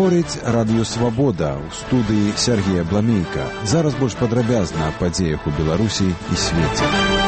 Гаворыць Радыё Свабода ў студыі Сергея Бламейка. Зараз больш падрабязна аб падзеях у Беларусі і свеце.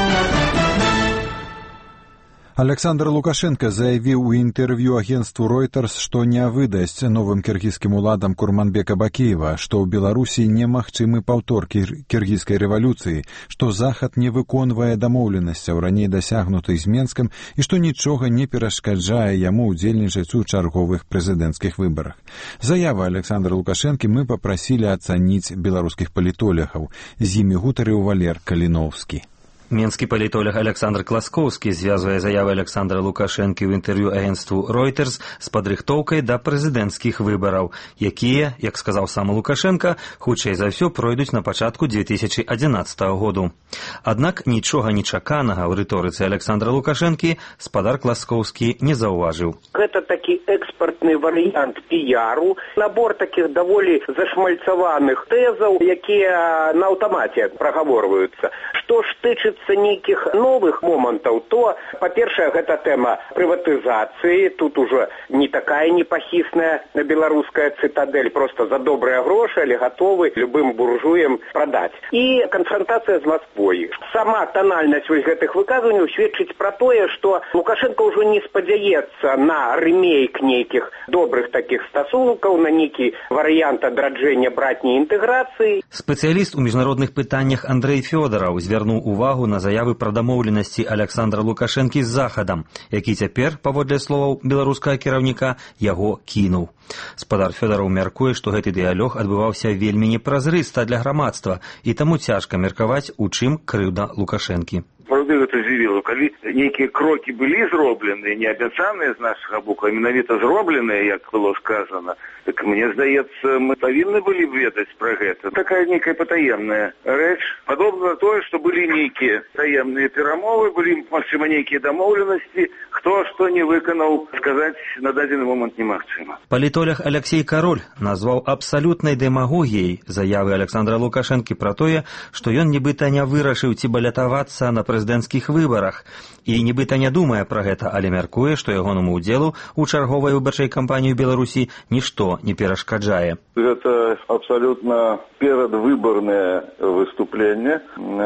Александр Лукашенко заявіў у інтэрв'ю агенству Reuters, што не выдасць новым кіргізскім уладам Курманбека Бакіева, што ў Беларусі немагчымы паўтор кіргізскай рэвалюцыі, што Захад не выконвае дамоўленасцяў раней дасягнутых з Менскам і што нічога не перашкаджае яму ўдзельнічаць у чарговых прэзідэнцкіх выбарах. Заявы Александра Лукашэнкі мы папрасілі ацаніць беларускіх палітолягаў. З імі гутарыў Валер Каліноўскі. Мінскі палітолог Александр Класкоўскі звязвае заявы Александра Лукашэнкі ў інтэрв'ю агенству Reuters з падрыхтоўкай да прэзідэнцкіх выбараў, якія, як сказаў сам Лукашенка, хутчэй за ўсё пройдуць на пачатку 2011 году. Аднак нічога нечаканага ў рыторыцы Александра Лукашэнкі спадар Класкоўскі не заўважыў. Гэта такі экспартны варыянт піяру, набор такіх даволі зашмальцаваных тэзаў, якія на аўтамаце прагаворваюцца. Што ж тычыцца нейкіх новых момантаў, то, па-першае, гэта тэма прыватызацыі. Тут ужо не такая непахісная беларуская цытадель, просто за добрыя грошы, але гатовы любым буржуем прадаць. І канфрантацыя з Масквой. Сама танальнасць вось гэтых выказванняў сведчыць пра тое, што Лукашенко ўжо не спадзяецца на рэмейк нейкіх добрых такіх стасункаў, на нейкі варыянт адраджэння братняй інтэграцыі. Спецыяліст у міжнародных пытаннях Андрэй Фёдараў звярнуў увагу на заявы пра дамоўленасці Александра Лукашэнкі з Захадам, які цяпер, паводле словаў беларускага кіраўніка, яго кінуў. Спадар Фёдараў мяркуе, што гэты дыялог адбываўся вельмі непразрыста для грамадства, і таму цяжка меркаваць, у чым крыўда Лукашэнкі. Правда, гэта здзівіла, калі нейкія крокі былі зроблены, не абяцаныя з нашага боку, а менавіта зробленыя, як было сказана, так мне здаецца, мы павінны былі б ведаць пра гэта. Такая нейкая патаемная рэч. Падобна на тое, што былі нейкія таемныя перамовы, былі, магчыма, нейкія дамоўленасці, хто што не выканаў, сказаць на дадзены момант немагчыма. Палітолог Алексей Кароль назваў абсалютнай дэмагогіяй заявы Александра Лукашэнкі пра тое, што ён нібыта не вырашыў ці балятавацца на прэзідэнцкіх выбарах і нібыта не думае пра гэта, але мяркуе, што ягонаму ўдзелу ў чарговай выбарчай кампаніі ў Беларусі нішто не перашкаджае. Гэта абсалютна перадвыбарнае выступленне,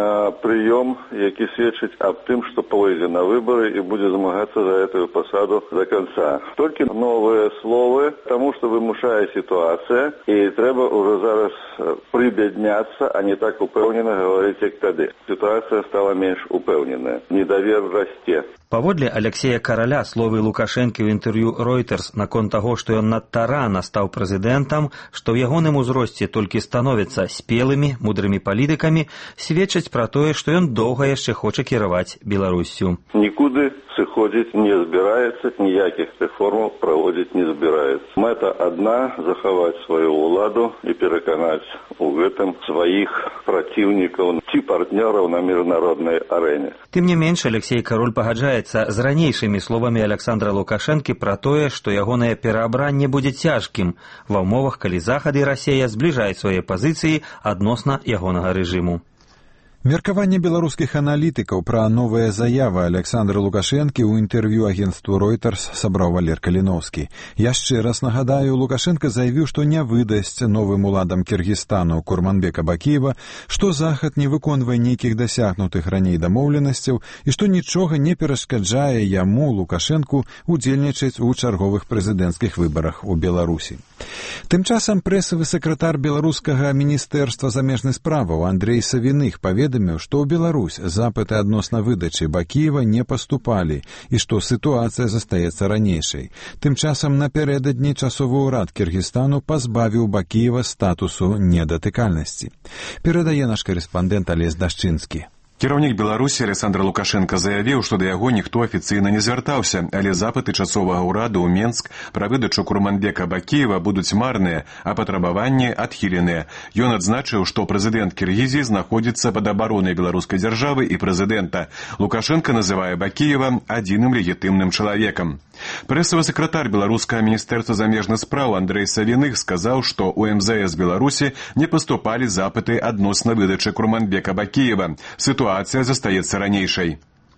прыём, які сведчыць аб тым, што пойдзе на выбары і будзе змагацца за гэтую пасаду до конца. Толькі новыя словы, таму што вымушае сітуацыя, і трэба ўжо зараз прыбядняцца, а не так упэўнена гаварыць, як тады. Сітуацыя стала менш упэўненая. Недавер расце. Паводле Алексея Караля словы Лукашэнкі ў інтэрв'ю Reuters наконт таго, што ён надта рана стаў прэзідэнтам, што ў ягоным узросце толькі становяцца спелымі, мудрымі палітыкамі, сведчаць пра тое, што ён доўга яшчэ хоча кіраваць Беларуссю. Нікуды сыходзіць не збіраецца, ніякіх рэформаў праводзіць не збіраецца. Мэта адна — захаваць сваю ўладу і пераканаць у гэтым сваіх праціўнікаў ці партнёраў на міжнароднай арэне. Тым не менш, Алексей Кароль пагаджаецца з ранейшымі словамі Александра Лукашэнкі пра тое, што ягонае пераабранне будзе цяжкім ва ўмовах, калі Захад і Расія збліжаюць свае пазіцыі адносна ягонага рэжыму. Меркаванне беларускіх аналітыкаў пра новыя заявы Александра Лукашэнкі ў інтэрв'ю агенству Reuters сабраў Валер Каліноўскі. Яшчэ раз нагадаю, Лукашенко заявіў, што не выдасць новым уладам Кіргізстану Курманбека Бакіева, што Захад не выконвае нейкіх дасягнутых раней дамоўленасцяў і што нічога не перашкаджае яму, Лукашэнку, удзельнічаць у чарговых прэзідэнцкіх выбарах у Беларусі. Тым часам прэсавы сакратар беларускага міністэрства замежных справаў Андрэй Савіных паведаміў, што ў Беларусь запыты адносна выдачы Бакіева не паступалі і што сітуацыя застаецца ранейшай. Тым часам напярэдадні часовы ўрад Кіргізстану пазбавіў Бакіева статусу недатыкальнасці. Перадае наш карэспандэнт Алесь Дашчынскі. Кіраўнік Беларусі Александр Лукашенко заявіў, што да яго ніхто афіцыйна не звяртаўся, але запыты часовага ўраду ў Менск пра выдачу Курманбека Бакіева будуць марныя, а патрабаванні адхіленыя. Ён адзначыў, што прэзідэнт Кіргізіі знаходзіцца пад абаронай беларускай дзяржавы і прэзідэнта. Лукашенко называе Бакіева адзіным легітымным чалавекам. Прэсавы сакратар беларускага міністэрства замежных спраў Андрэй Савіных сказаў, што ў МЗС Беларусі не паступалі запыты адносна выдачы Курманбека Бакіева. Сітуацыя застаецца ранейшай.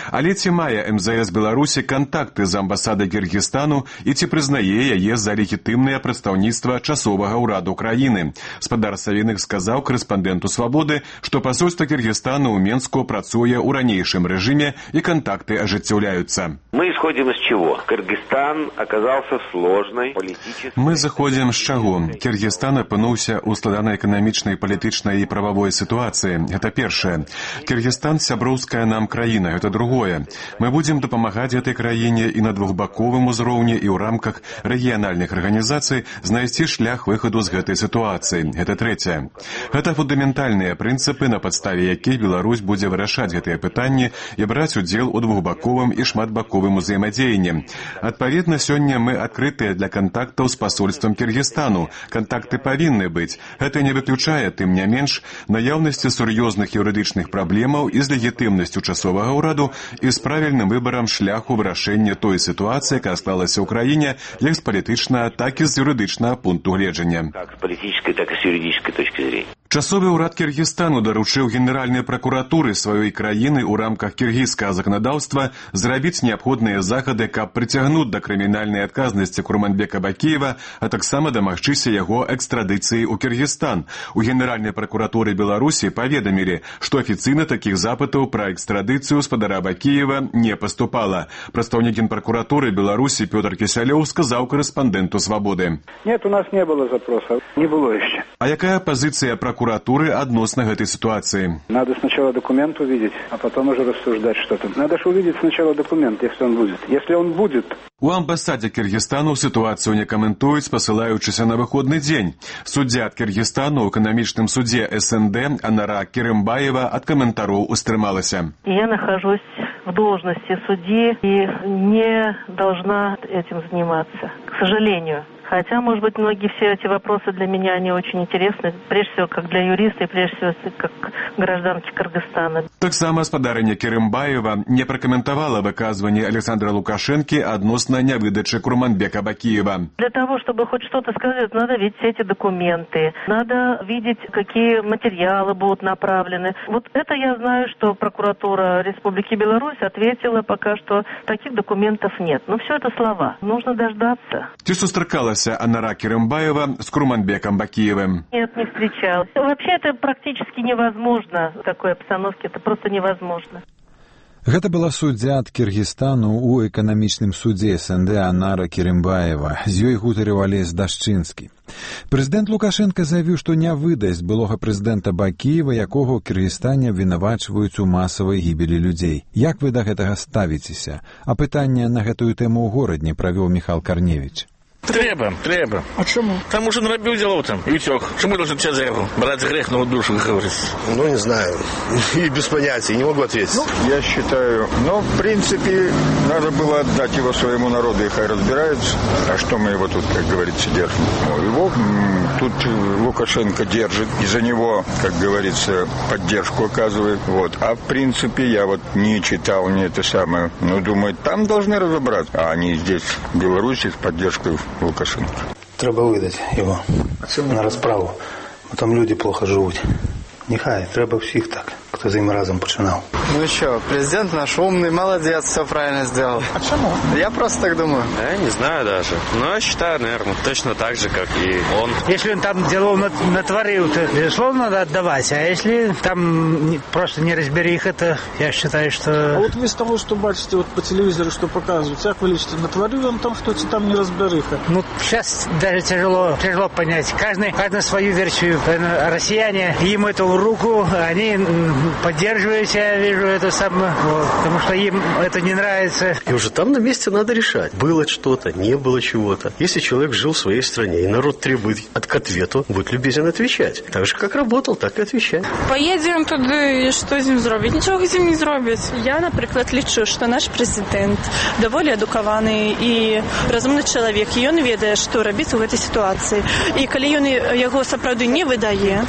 Але ці мае МЗС Беларусі кантакты з амбасадай Кіргізстану і ці прызнае яе за легітымнае прадстаўніцтва часовага ўраду краіны? Спадар Савіных сказаў корэспандэнту «Свабоды», што пасольства Кіргізстану ў Менску працуе ў ранейшым рэжыме і кантакты ажыццяўляюцца. Мы исходим из чего? Кыргызстан оказался сложной политической... Мы заходзім з чаго? Кіргізстан апынуўся ў складанай эканамічнай, палітычнай і прававой сітуацыі. Гэта першае. Кіргізстан сяброўская нам краіна. Гэта другое. Мы будзем дапамагаць гэтай краіне і на двухбаковым узроўні і ў рамках рэгіянальных арганізацый знайсці шлях выхаду з гэтай сітуацыі. Гэта трэцяе. Гэта фундаментальныя прынцыпы, на падставе якіх Беларусь будзе вырашаць гэтыя пытанні і браць удзел у двухбаковым і шматбаковым узаемадзеянні. Адпаведна, сёння мы адкрытыя для кантактаў з пасольствам Кіргізстану. Кантакты павінны быць. Гэта не выключае, тым не менш, наяўнасці сур'ёзных юрыдычных праблемаў і з легітымнасцю часовага ўраду і з правільным выбарам шляху вырашэння той сітуацыі, якая склалася ў краіне, як з палітычнага, так і з юрыдычнага пункту гледжання. Как с политической, так и с юридической точки зрения. Часовы ўрад Кіргізстану даручыў Генеральнай пракуратуры сваёй краіны ў рамках кіргізскага заканадаўства зрабіць неабходныя захады, каб прыцягнуць да крымінальнай адказнасці Курманбека Бакіева, а таксама дамагчыся яго экстрадыцыі ў Кіргізстан. У Генеральнай пракуратуры Беларусі паведамілі, што афіцыйна такіх запытаў пра экстрадыцыю спадара Бакіева не паступала. Прадстаўнік Генпракуратуры Беларусі Пётр Кісялёў сказаў корэспандэнту «Свабоды». Нет, у нас не было запроса, не было еще. А якая пазіцыя прокуратуры адносна гэтай ситуации? Надо сначала документ увидеть, а потом уже рассуждать что-то. Надо же увидеть сначала документ, если он будет. Если он будет... У амбасаде Кіргізстану сітуацыю не каментуюць, пасылаючыся на выходны дзень. Суддзя ад Кіргізстану ў эканамічным судзе СНД Анара Керымбаева ад каментараў устрымалася. Я нахожусь в должности судьи и не должна этим заниматься, к сожалению. Хотя, может быть, многие все эти вопросы для меня, они очень интересны, прежде всего, как для юриста и прежде всего, как гражданки Кыргызстана. Таксама спадарыня Керымбаева не прокомментовала выказывание Александра Лукашенки относно невыдачи Курманбека Бакиева. Для того, чтобы хоть что-то сказать, надо видеть все эти документы, надо видеть, какие материалы будут направлены. Вот это я знаю, что прокуратура Республики Беларусь ответила пока, что таких документов нет. Но все это слова. Нужно дождаться. Ты сустракалась Анара Керымбаева с Курманбеком Бакиевым? Нет, не встречалась. Вообще это практически невозможно в такой обстановке. Это просто невозможно. Гэта была суддзя ад Кіргізстану ў эканамічным судзе СНД Анара Керымбаева. З ёй гутарыў Алесь Дашчынскі. Прэзідэнт Лукашенка заявіў, што не выдасць былога прэзідэнта Бакіева, якога ў Кіргізстане абвінавачваюць у масавай гібелі людзей. Як вы да гэтага ставіцеся? А пытанне на гэтую тэму ў горадні правёў Міхал Карневіч. Треба. А чему? Там уже наробил делов там и утек. Чему должен тебя за его? Брать грех на душу, как говорится. Ну, не знаю. И без понятия, не могу ответить. Я считаю, в принципе, надо было отдать его своему народу, и хай разбираются. А что мы его тут, как говорится, держим? Его тут Лукашенко держит, из-за него, как говорится, поддержку оказывает. А в принципе, я не читал, не это самое. Думаю, там должны разобраться. А они здесь, в Беларуси, с поддержкой Лукашенко. Треба видати його на розправу, бо там люди плохо живуть. Нехай, треба всіх так, хто з ним разом починав. Ну что, президент наш умный, молодец, все правильно сделал. А чему? Я просто так думаю. Я не знаю даже. Но я считаю, наверное, точно так же, как и он. Если он там делов натворил, то, безусловно, надо отдавать. А если там просто не разбериха, то я считаю, что... А вот вы с того, что бачите по телевизору, что показывают, как вы лично натворил он там что-то, там не разбериха? Сейчас даже тяжело понять. Каждый свою версию. Россияне, им это в руку, они поддерживают, я вижу это самое, потому что им это не нравится. И уже там на месте надо решать, было что-то, не было чего-то. Если человек жил в своей стране, и народ требует к ответу, будь любезен отвечать. Так же, как работал, так и отвечать. Поедем туди, і що з ним зроблять? Нічого з ним не зроблять. Я, наприклад, лічу, що наш президент доволі адукований і розумний чоловік, і він ведає, що робити в цій ситуації. І коли він його, справді, не видає,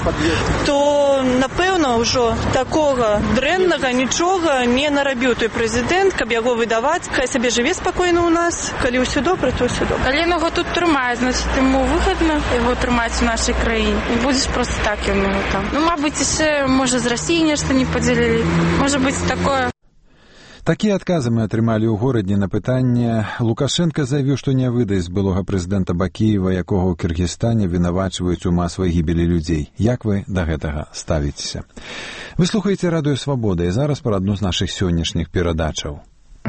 то, напевно, вже такого дренного нічого не наробив той президент, каб його видавати. Хай собі живе спокійно у нас, коли все добре, то все добре. Коли його тут тримають, значить йому вигідно його тримати в нашій країні. Не будеш просто так його там. Мабуть, ще, може, з Росії нічого не поділили. Може бути таке. Такія адказы мы атрымалі ў горадзе на пытанне. Лукашенка заявіў, што не выдасць былога прэзідэнта Бакіева, якога ў Кыргызстане вінавачваюць у масавай гібелі людзей. Як вы да гэтага ставіцеся? Вы слухаеце Радыё Свабода, і зараз пра адну з нашых сённяшніх перадачаў.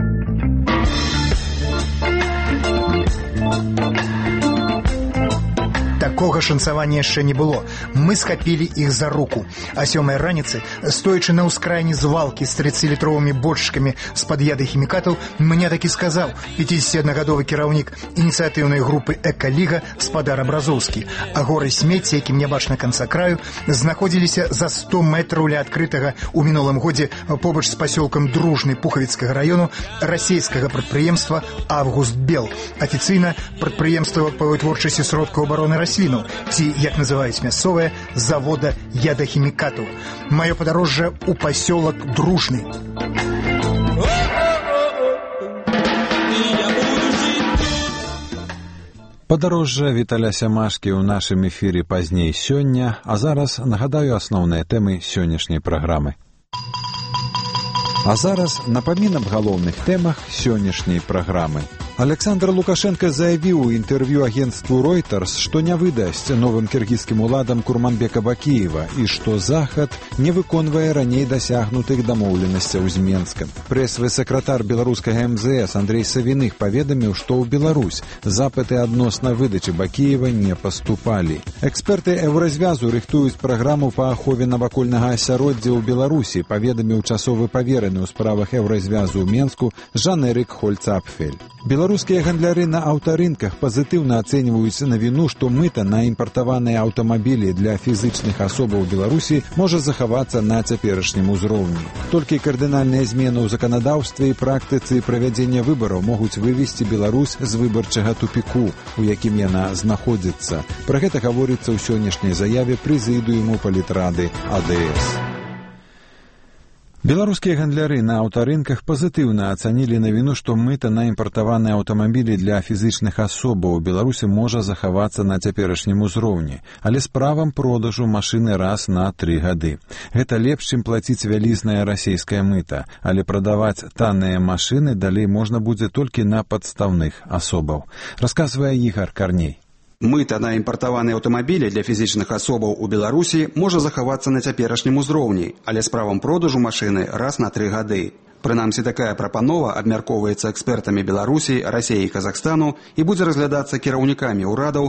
Такога шанцавання яшчэ не было. Мы схапілі іх за руку. А 7-й раніцы, стоячы на ўскрайні звалкі з 30-літровымі бочкамі з-пад ядахімікатаў, мне такі сказаў 51-гадовы кіраўнік ініцыятыўнай групы «Экаліга» спадар Абразоўскі. А горы смецця, якім не бачна канца краю, знаходзіліся за 100 метраў ля адкрытага ў мінулым годзе побач з пасёлкам Дружны Пухавіцкага раёну расійскага прадпрыемства «Август-Бел». Афіцыйна прадпрыемства па вытворчасці сродкаў абароны раслін, ці, як называюць мясцовыя, завода ядахімікатаў. Маё падарожжа ў пасёлак Дружны. Падарожжа Віталя Сямашкі ў нашым эфіры пазней сёння, а зараз нагадаю асноўныя тэмы сённяшняй праграмы. А зараз напамін аб галоўных тэмах сённяшняй праграмы. Александр Лукашенко заявіў у інтэрв'ю агенству Reuters, што не выдасць новым кіргізскім уладам Курманбека Бакіева і што Захад не выконвае раней дасягнутых дамоўленасцяў з Менскам. Прэсавы сакратар беларускага МЗС Андрей Савіных паведаміў, што ў Беларусь запыты адносна выдачы Бакіева не паступалі. Эксперты Еўразвязу рыхтуюць праграму па ахове навакольнага асяроддзя ў Беларусі, паведаміў часовы павераны ў справах Еўразвязу ў Менску Жан-Эрик Хольцапфель. Беларускія гандляры на аўтарынках пазітыўна ацэньваюць навіну, што мыта на імпартаваныя аўтамабілі для фізічных асобаў Беларусі можа захавацца на цяперашнім узроўні. Толькі кардынальныя змены ў заканадаўстве і практыцы правядзення выбараў могуць вывесці Беларусь з выбарчага тупіку, у якім яна знаходзіцца. Пра гэта гаворыцца ў сённяшняй заяве прэзідыуму палітрады АДС. Беларускія гандляры на аўтарынках пазітыўна ацанілі навіну, што мыта на імпартаваныя аўтамабілі для фізічных асобаў у Беларусі можа захавацца на цяперашнім узроўні, але з правам продажу машыны раз на 3 гады. Гэта лепш, чым плаціць вялізнае расейскае мыта, але прадаваць танныя машыны далей можна будзе толькі на падстаўных асобаў. Расказвае Ігар Карней. Мыта на імпартаваныя аўтамабілі для фізічных асобаў у Беларусі можа захавацца на цяперашнім узроўні, але з правам продажу машыны раз на 3 гады. Прынамсі, такая прапанова абмяркоўваецца экспертамі Беларусі, Расіі і Казахстану і будзе разглядацца кіраўнікамі ўрадаў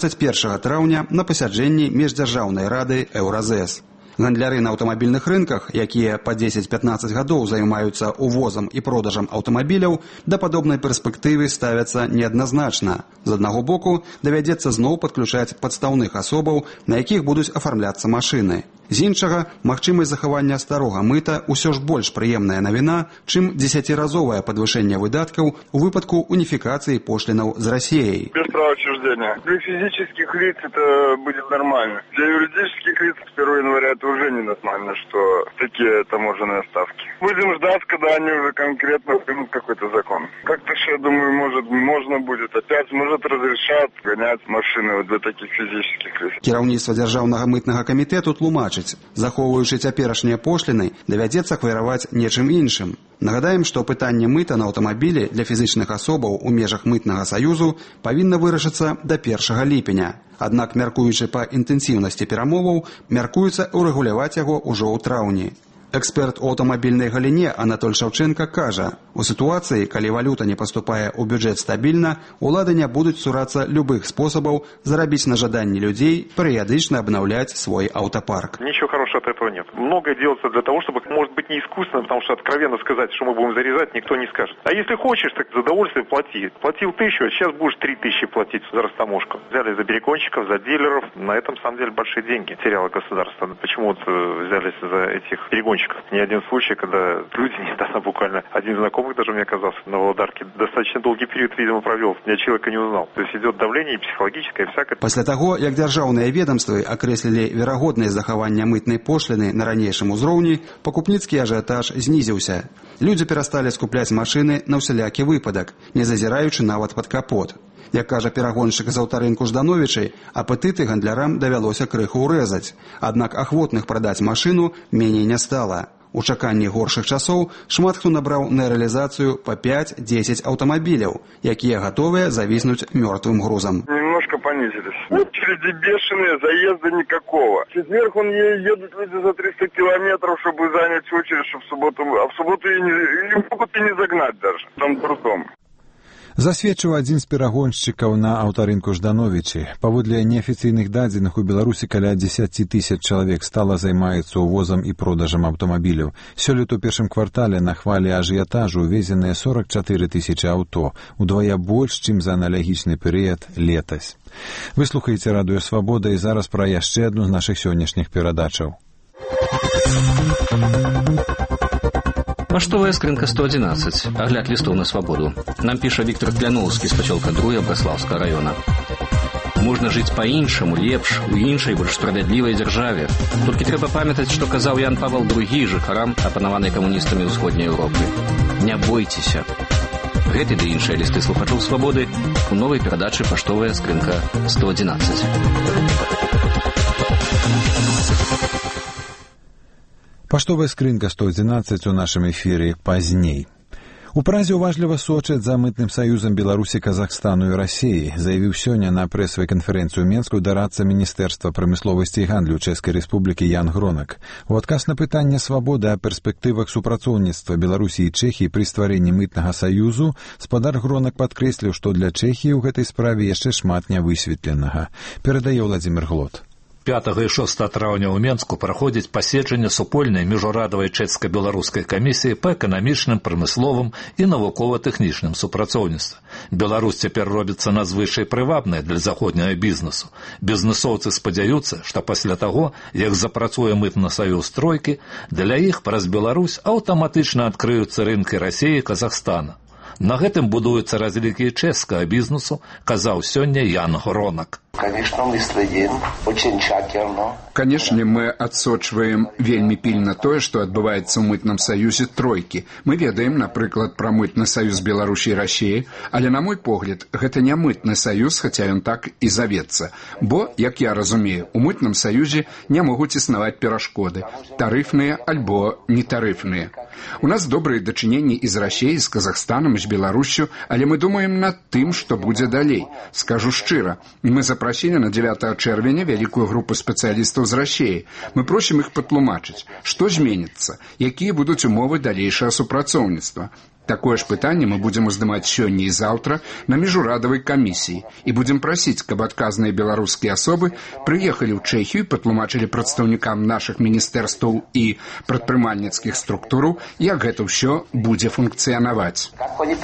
21 траўня на пасяджэнні міждзяржаўнай рады Еўразэс. Гандляры на аўтамабільных рынках, якія па 10-15 гадоў займаюцца увозам і продажам аўтамабіляў, да падобнай перспектывы ставяцца неадназначна. З аднаго боку, давядзецца зноў падключаць падстаўных асобаў, на якіх будуць афармляцца машыны. З іншага, магчымасць захавання старога мыта ўсё ж больш прыемная навіна, чым 10-разовае падвышэнне выдаткаў у выпадку уніфікацыі пошлінаў з Расіяй. Без права отчуждения. Для физических лиц это будет нормально. Для юридических лиц с 1 января это уже не нормально, что такие таможенные ставки. Будем ждать, когда они уже конкретно примут какой-то закон. Как-то, я думаю, можно будет опять, может разрешат гонять машины для таких физических лиц. Кіраўніцтва дзяржаўнага мытнага камітэту тлумачыць, захоўваючы цяперашнія пошліны, давядзецца ахвяраваць нечым іншым. Нагадаем, што пытанне мыта на аўтамабілі для фізічных асобаў у межах мытнага саюзу павінна вырашыцца да 1 ліпеня. Аднак, мяркуючы па інтэнсіўнасці перамоваў, мяркуецца урэгуляваць яго ўжо ў траўні. Эксперт у аўтамабільнай галіне Анатоль Шаўчэнка кажа, у сітуацыі, калі валюта не паступае ў бюджэт стабільна, улады не будуць цурацца любых спосабаў зарабіць на жаданні людзей перыядычна обновлять свой автопарк. Ничего хорошего от этого нет. Многое делается для того, чтобы, может быть, не искусственно, потому что откровенно сказать, что мы будем зарезать, никто не скажет. А если хочешь, так за удовольствие плати. Платил 1000, а сейчас будешь 3000 платить за растаможку. Взяли за переконщиков, за дилеров. На этом, на самом деле, большие деньги теряло государство. Почему взялись за этих перегонщиков? Ни один случай, когда люди недавно буквально, один знакомый даже мне оказался на Володарке, достаточно долгий период, видимо, провел. Я человека не узнал. То есть идет давление и психологическое, и всякое. Пасля таго, як дзяржаўныя ведомствы акрэслілі верагоднасць захавання мытнай пошліны на ранейшым узроўні, пакупніцкі ажыятаж знізіўся. Людзі перасталі скупляць машыны на ўсялякі выпадак, не зазіраючы нават пад капот. Як кажа перагоншчык з аўтарынку Ждановічай, апетыты гандлярам давялося крыху ўрэзаць. Аднак ахвотных прадаць машыну меней не стала. У чаканні горшых часоў шмат хто набраў на рэалізацыю па 5-10 аўтамабіляў, якія гатовыя завіснуць мёртвым грузам. Немножко понизились. Очереди бешеные, заезда никакого. В четверг едут люди за 300 километров, чтобы занять очередь, чтобы в субботу и могут и не загнать даже. Там трудом. Засведчыў адзін з перагоншчыкаў на аўтарынку Ждановічы. Паводле неафіцыйных дадзеных, у Беларусі каля 10 тысяч чалавек стала займаецца ўвозам і продажам аўтамабіляў. Сёлета ў першым квартале на хвалі ажыятажу увезеныя 44 тысячы аўто, удвая больш, чым за аналагічны перыяд летась. Вы слухаеце радыё «Свабода» і зараз пра яшчэ адну з нашых сённяшніх перадачаў. Поштовая скринка 111. Огляд листов на свободу. Нам пишет Виктор Кляновский с поселка Друя Браславского района. Можна жыць па-іншаму, лепш, у іншай, больш справядлівай дзяржаве. Толькі трэба памятаць, што казаў Ян Павел II жыхарам, апанаванай камуністамі ўсходняй Еўропы. Не бойцеся. Гэты ды іншыя лісты слухачоў свабоды у новай перадачы «Паштовая скринка 111». Паштовая скрынка 111 у нашым эфіры пазней. У Празе уважліва сочаць за мытным саюзам Беларусі, Казахстану і Расіі, заявіў сёння на прэсавай канферэнцыі ў Менску дарадца Міністэрства прамысловасці і гандлю Чэшскай Рэспублікі Ян Гронак. У адказ на пытанне свабоды о перспектывах супрацоўніцтва Беларусі і Чэхіі пры стварэнні мытнага саюзу, спадар Гронак падкрэсліў, што для Чэхіі ў гэтай справе яшчэ шмат нявысветленага. Перадае Владзімір Глот. 5 і 6 траўня ў Менску праходзіць паседжанне супольнай міжурадавай чэшска-беларускай камісіі па эканамічным, прамысловым і навукова-тэхнічным супрацоўніцтве. Беларусь цяпер робіцца надзвычай прывабнай для заходняга бізнесу. Бізнесоўцы спадзяюцца, што пасля таго, як запрацуе мытны саюз тройкі, для іх праз Беларусь аўтаматычна адкрыюцца рынкі Расіі і Казахстана. На гэтым будуюцца разлікі чэшскага бізнесу, казаў сёння Ян Гронак. Канешне, мы адсочваем вельмі пільна тое, што адбываецца ў мытным саюзе тройкі. Мы ведаем, напрыклад, пра мытны саюз Беларусі і Расіі, але, на мой погляд, гэта не мытны саюз, хаця ён так і завецца. Бо, як я разумею, у мытным саюзе не могуць існаваць перашкоды, тарыфныя альбо нетарыфныя. У нас добрыя дачыненні і з Расіяй, і з Казахстанам, і з Беларусю, але мы думаем над тым, што будзе далей. Скажу шчыра, мы запросили на 9 чэрвеня вялікую групу спецыялістаў з Расіі. Мы просім іх патлумачыць, што зменіцца, якія будуць умовы далейшага супрацоўніцтва. Такое ж пытанне мы будзем уздымаць сёння і заўтра на міжурадавай камісіі і будзем прасіць, каб адказныя беларускія асобы прыехалі ў Чэхію і патлумачылі прадстаўнікам нашых міністэрстваў і прадпрымальніцкіх структураў, як гэта ўсё будзе функцыянаваць.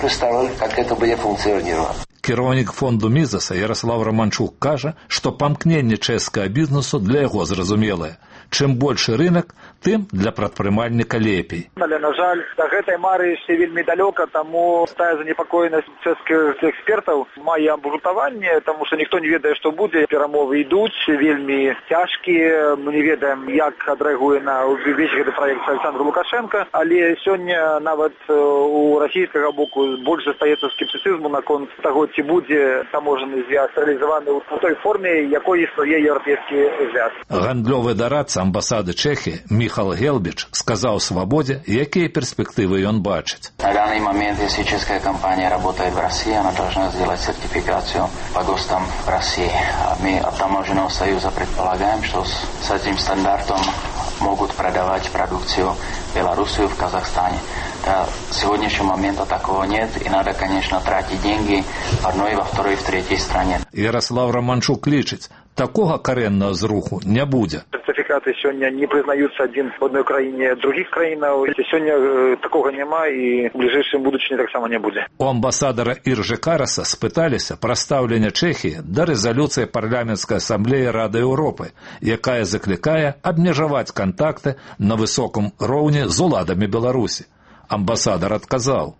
Кіраўнік фонду Мізаса Ярослав Романчук кажа, што памкненне чэшскага бізнесу для яго зразумелае. Чым большы рынок, тым для прадпрымальніка лепей. Але, на жаль, да гэтай мары яшчэ вельмі далёка, таму тая занепакоенасць чэшскіх экспертаў мае абгрунтаванне, таму што ніхто не ведае, што будзе. Перамовы ідуць, вельмі цяжкія. Мы не ведаем, як адрэагуе на ўвесь гэты праект Александр Лукашенко, але сёння нават у расійскага боку больш застаецца скептыцызму наконт таго, ці будзе таможанны звяз рэалізаваны ў той форме, якой існуе еўрапейскі звяз. Гандлёвы дарадца амбасады Чэхіі Михал Гелбіч сказаў «Свободе», якія перспективы он бачит. На данный момент, если чешская компания работает в России, она должна сделать сертификацию по ГОСТам в России. Мы от Таможенного союза предполагаем, что с этим стандартом могут продавать продукцию Белоруссию в Казахстане. До сегодняшнего момента такого нет, и надо, конечно, тратить деньги в одной, во второй, в третьей стране. Ярослав Романчук лічыць, такого карэннага зруху не будзе. Сертификаты сегодня не признаются один в одной краине других краинов. Сегодня такого нема, и в ближайшем будущем так само не будет. У амбасадора Іржы Караса спыталіся пра стаўленне Чэхіі да рэзалюцыі парламенцкай асамблеі Рады Еўропы, якая заклікае абмежаваць кантакты на высоком роўні з уладамі Беларусі. Амбасадар адказаў.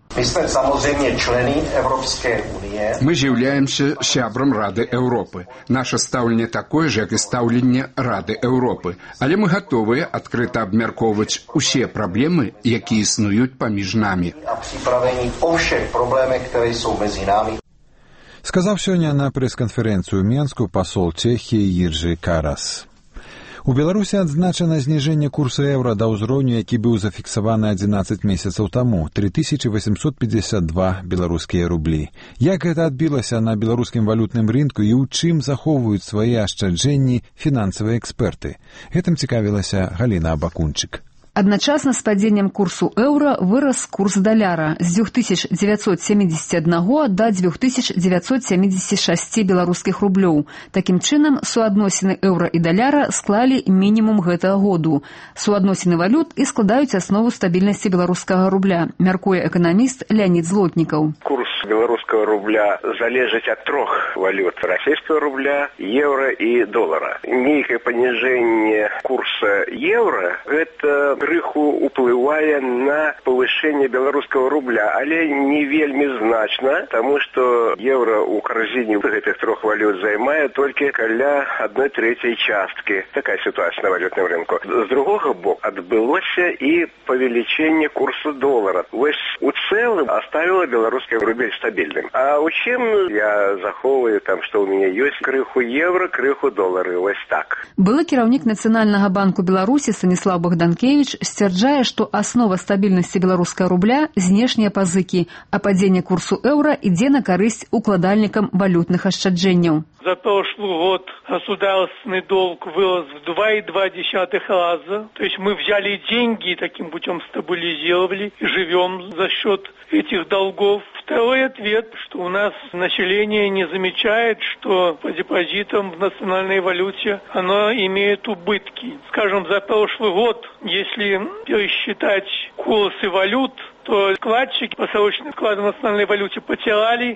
Мы з'яўляемся сябрам Рады Еўропы. Наша стаўленне такое ж, як і стаўленне Рады Еўропы. Але мы гатовыя адкрыта абмяркоўваць усе праблемы, якія існуюць паміж намі. Сказаў сёння на прэс-канферэнцыю ў Менску пасол Чэхіі Іржы Карас. У Беларусі адзначана зніжэнне курсу еўра да ўзроўню, які быў зафіксаваны 11 месяцаў таму – 3852 беларускія рублі. Як гэта адбілася на беларускім валютным рынку і ў чым захоўваюць свае ашчаджэнні фінансавыя эксперты? Гэтым цікавілася Галіна Абакунчык. Адначасна з падзеннем курсу еўра вырас курс даляра з 2971 да 2976 беларускіх рублёў. Такім чынам, суадносіны еўра і даляра склалі мінімум гэтага году. Суадносіны валют і складаюць аснову стабільнасці беларускага рубля, мяркуе эканаміст Леонид Злотнікаў. Курс беларускага рубля залежыць ад трох валют – расійскага рубля, еўра і долара. Нейкае паніжэнне курса еўра – гэта крыху уплывае на павышэнне беларускага рубля, але не вельмі значна, таму што еўра ў карзіне гэтых трох валют займае толькі каля 1/3 часткі. Такая сітуацыя на валютным рынку. З другога боку, адбылося і павелічэнне курсу долара. Вось у цэлым аставіла беларускі рубель стабільным. А у чым я захоўваю там, што ў мяне ёсць крыху еўра, крыху долары. Вось так. Былы кіраўнік Нацыянальнага банку Беларусі Станіслав Богданкевич сцвярджае, што аснова стабільнасці беларускага рубля – знешнія пазыкі, а падзенне курсу еўра ідзе на карысць укладальнікам валютных ашчаджэнняў. За прошлый год государственный долг вырос в 2,2 раза. То есть мы взяли деньги и таким путем стабилизировали и живем за счет этих долгов. Второй ответ, что у нас население не замечает, что по депозитам в национальной валюте оно имеет убытки. Скажем, за прошлый год, если пересчитать курсы валют, то вкладчики по срочным вкладам в национальной валюте потеряли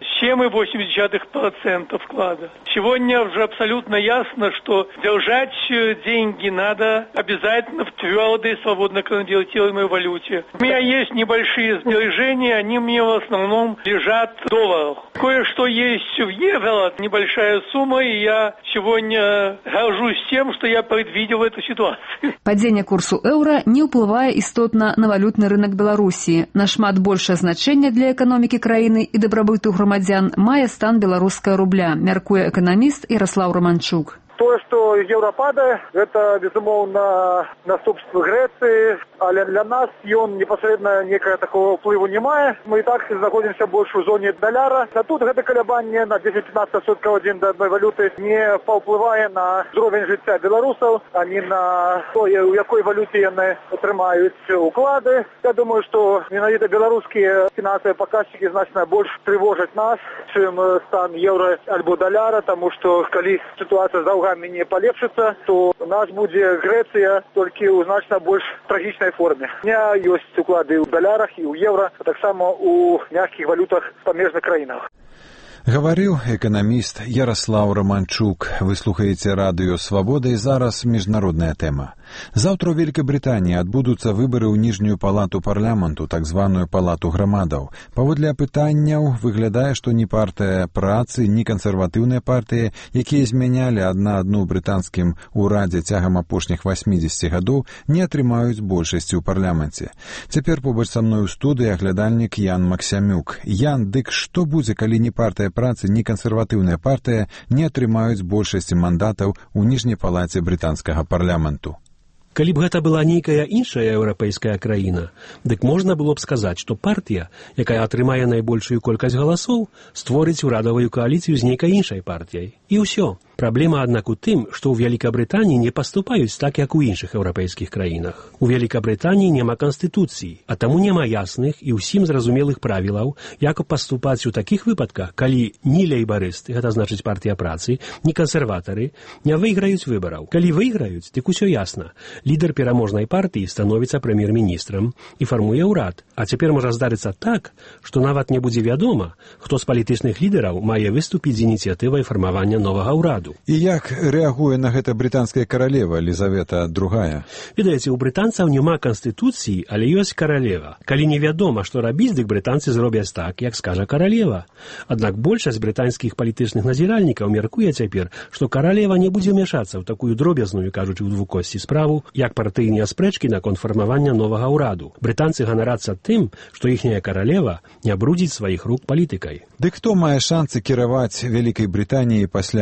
7,8% вклада. Сегодня уже абсолютно ясно, что держать деньги надо обязательно в твердой, свободно конвертируемой валюте. У меня есть небольшие сбережения, они мне в основном лежат в долларах. Кое-что есть в евро, небольшая сумма, и я сегодня горжусь тем, что я предвидел эту ситуацию. Падзенне курсу еўра не ўплывае істотна на валютны рынок Беларусі. Нашмат большае значэнне для эканомікі краіны і дабрабыту грамадзян мае стан беларускага рубля, мяркуе эканаміст Ярослав Романчук. То, что евро падает, это, безумовно, наступство Греции, але для нас он непосредственно некого такого впливу не мае. Мы и так находимся больше в зоне доляра. А тут это колебание на 10-15% один до одной валюты не повпливає на уровень життя белорусов, ані на то, у якой валюті вони отримають уклади. Я думаю, что менавіта белорусские финансовые показчики значно больше тревожат нас, чем стан евро альбо доляра, потому что, коли ситуация с долгами не полепшится, то у нас будет Греция только у значно больше трагичной форме. У меня есть уклады в долярах и у евро, а так само у мягких валютах в памежных краинах. Гаварыў эканаміст Ярослав Романчук. Вы слухаеце радыё «Свабода» і зараз міжнародная тэма. Заўтра ў Великабрытаніі адбудуцца выбары ў ніжнюю палату парламенту, так званую палату грамадаў. Паводле апытанняў выглядае, што ні партыя працы, ні кансерватыўныя партыі, якія змянялі адна адну ў брытанскім урадзе цягам апошніх 80 гадоў, не атрымаюць большасці ў парламенце. Цяпер побач са мной у студыі аглядальнік Ян Максямюк. Ян, дык што будзе, калі ні партыя працы, ні кансерватыўная партыя не атрымаюць большасці мандатаў у ніжняй палаце брытанскага парламенту? Калі б гэта была нейкая іншая еўрапейская краіна, дык можна было б сказаць, што партыя, якая атрымае найбольшую колькасць галасоў, створыць урадавую кааліцыю з нейкай іншай партыяй. І ўсё. Праблема, аднак, у тым, што ў Вялікабрытаніі не паступаюць так, як у іншых еўрапейскіх краінах. У Вялікабрытаніі няма канстытуцыі, а таму няма ясных і ўсім зразумелых правілаў, як паступаць у такіх выпадках, калі ні лейбарысты, гэта значыць партыя працы, ні кансерватары не выйграюць выбараў. Калі выйграюць, дык усё ясна. Лідар пераможнай партыі становіцца прэм'ер-міністрам і фармуе ўрад. А цяпер можа здарыцца так, што нават не будзе вядома, хто з палітычных лідараў мае выступіць з ініцыятывай фармавання новага ўраду. І як рэагуе на гэта брытанская каралева Елізавета II? Ведаеце, у брытанцаў няма канстытуцыі, але ёсць каралева. Калі невядома, што рабіць, дык брытанцы зробяць так, як скажа каралева. Аднак большасць брытанскіх палітычных назіральнікаў мяркуе цяпер, што каралева не будзе ўмяшацца ў такую дробязную, кажучы ў двукосці справу, як партыйныя спрэчкі наконт фармавання новага ўраду. Брытанцы ганарацца тым, што іхняя каралева не брудзіць сваіх рук палітыкай. Дык хто мае шанцы кіраваць Вялікай Брытаніяй пасля выбараў?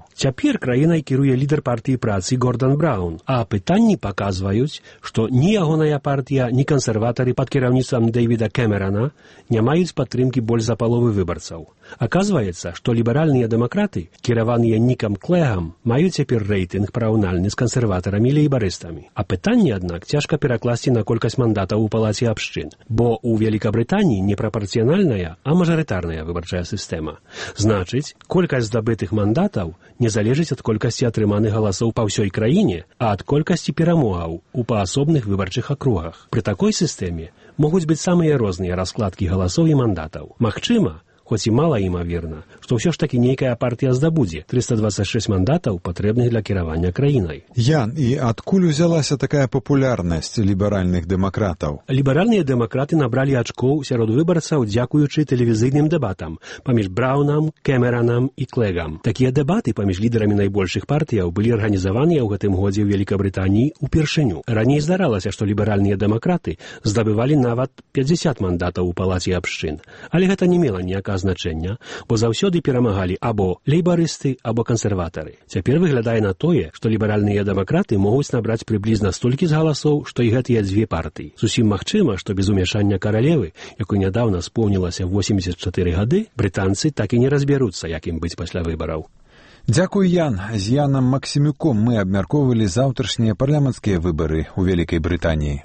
Цяпер краінай кіруе лідар партыі працы Гордан Браун, а апытанні паказваюць, што ні ягоная партыя, ні кансерватары пад кіраўніцтвам Дэвіда Кэмерана не маюць падтрымкі больш за паловы выбарцаў. Аказваецца, што ліберальныя дэмакраты, кіраваныя Нікам Клэгам, маюць цяпер рэйтынг параўнальны з кансерватарамі-лейбарыстамі. А пытанне, аднак, цяжка перакласці на колькасць мандатаў у палаце абшчын, бо ў Великабрытаніі не прапарцыянальная, а мажарытарная выбарчая сістэма. Значыць, колькасць здабытых мандатаў не залежыць ад колькасці атрыманых галасоў па ўсёй краіне, а ад колькасці перамогаў у паасобных выбарчых акругах. Пры такой сістэме могуць быць самыя розныя раскладкі галасоў і мандатаў. Магчыма, хоць і мала імаверна, што ўсё ж такі нейкая партыя здабудзе 326 мандатаў, патрэбных для кіравання краінай. Ян, і адкуль узялася такая папулярнасць ліберальных дэмакратаў? Ліберальныя дэмакраты набралі ачкоў сярод выбарцаў дзякуючы тэлевізійным дэбатам паміж Браўнам, Кэмеранам і Клэгам. Такія дэбаты паміж лідарамі найбольшых партыяў былі арганізаваныя ў гэтым годзе ў Великабрытаніі упершыню. Раней здаралася, што ліберальныя дэмакраты здабывалі нават 50 мандатаў у палаце абшчын, але гэта не мела ніякага значэння, бо заўсёды перамагалі або лейбарысты, або кансерватары. Цяпер выглядае на тое, што ліберальныя дэмакраты могуць набраць прыблізна столькі з галасоў, што і гэтыя дзве партыі. Зусім магчыма, што без умяшання каралевы, якой нядаўна споўнілася 84 гады, брытанцы так і не разбяруцца, як ім быць пасля выбараў. Дзякуй, Ян. З Янам Максімюком мы абмяркоўвалі заўтрашнія парламенцкія выбары ў Вялікай Брытаніі.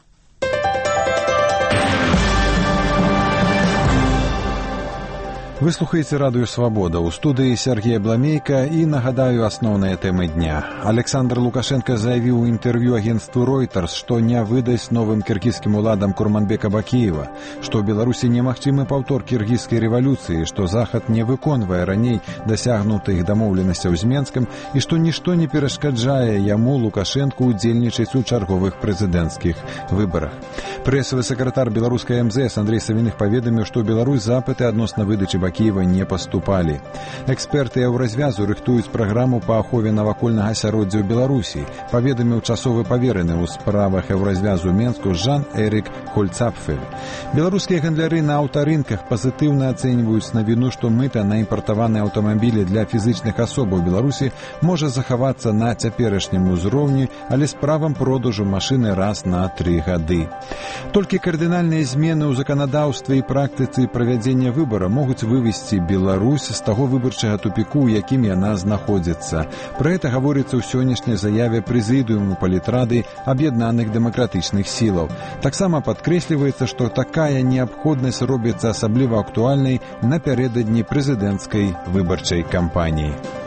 Вы слухаеце радыё «Свабода». У студыі Сергей Бламейка і нагадаю асноўныя тэмы дня. Александр Лукашенко заявіў у інтэрв'ю агенцтву Reuters, што не выдасць новым кіргізскім уладам Курманбека Бакіева, што ў Беларусі немагчымы паўтор кіргізскай рэвалюцыі, што Захад не выконвае раней дасягнутых дамоўленасцяў з Менскам і што нішто не перашкаджае яму, Лукашенку, удзельнічаць у чарговых прэзідэнцкіх выбарах. Прэсавы сакратар беларускай МЗС Андрей Савіных паведаміў, што ў Беларусь запыты адносна выдачы Бакіева не паступалі. Эксперты Еўразвязу рыхтуюць праграму па ахове навакольнага асяроддзя ў Беларусі, паведаміў часовы павераны ў справах Еўразвязу Менску Жан-Эрік Хольцапфель. Беларускія гандляры на аўтарынках пазітыўна ацэньваюць навіну, што мыта на імпартаваныя аўтамабілі для фізычных асоб у Беларусі можа захавацца на цяперашнім узроўні, але з правам продажу машыны раз на 3 гады. Толькі кардынальныя змены ў заканадаўстве і практыцы правядзення выбара могуць вывесці Беларусь з таго выбарчага тупіку, у якім яна знаходзіцца. Пра гэта гаворыцца ў сённяшняй заяве прэзідыуму палітрады аб'яднаных дэмакратычных сілаў. Таксама падкрэсліваецца, што такая неабходнасць робіцца асабліва актуальнай напярэдадні прэзідэнцкай выбарчай кампаніі.